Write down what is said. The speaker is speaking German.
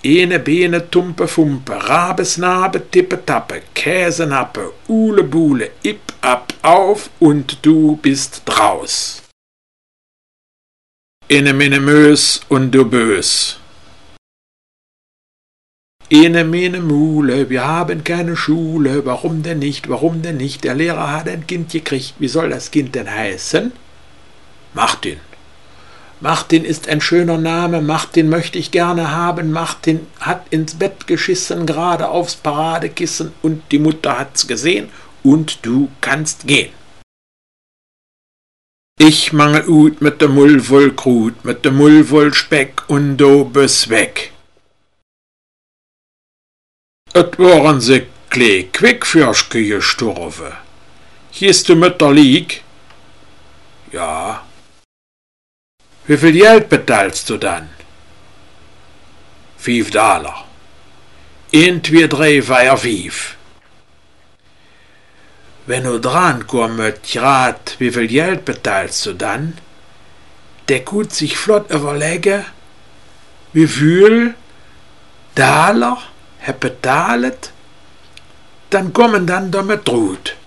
Ene Bene Tumpe Fumpe, Rabesnabe Tippe Tappe, Käsenappe, Ule Bule, Ipp ab auf und du bist draus. Ene Mene Mös und du Bös. Ene Mene Mule, wir haben keine Schule, warum denn nicht, der Lehrer hat ein Kind gekriegt, wie soll das Kind denn heißen? Martin. Martin ist ein schöner Name, Martin möchte ich gerne haben, Martin hat ins Bett geschissen, gerade aufs Paradekissen und die Mutter hat's gesehen und du kannst gehen. Ich mangel ut mit dem Mull voll Krut, mit dem Mull voll Speck und du bist weg. Et waren se klee Quickfürschke gestorven. Hiest du mit der Lieg? Ja. Wie viel Geld bezahlst du dann? 5 Dollar. 1, 2, 3, 4, 5. Wenn du dran kommst, grad, wie viel Geld bezahlst du dann? Der gut sich flott überlegen, wie viel Dollar er bezahlt, dann kommen dann damit drut.